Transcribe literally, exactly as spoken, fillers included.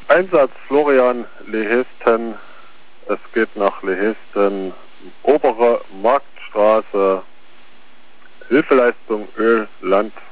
Einsatz Florian Lehesten. Es geht nach Lehesten, obere Marktstraße, Hilfeleistung Öl, Land,